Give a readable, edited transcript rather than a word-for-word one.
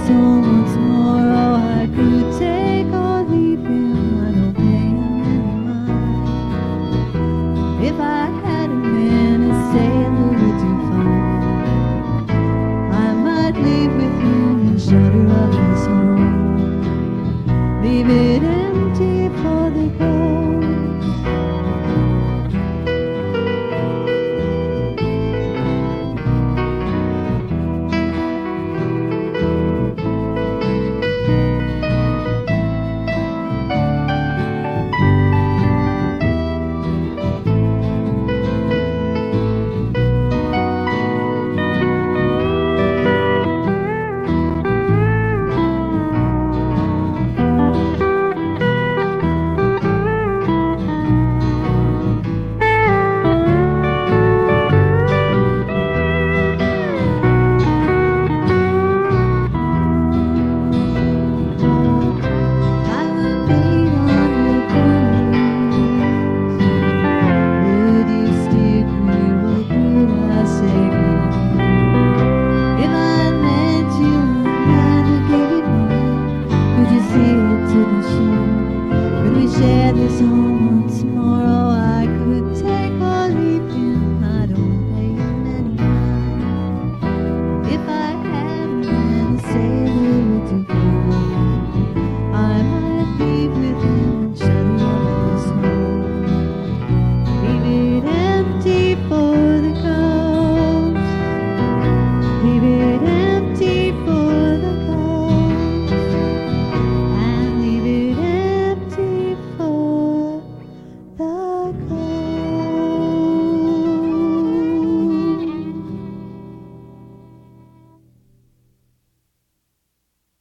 his own once more. Oh, I could take or leave him, I don't pay him any mind. If I had a man to sailor would do fine, I might leave with him and shelter of his home, leave it empty for the ghost. Share this home.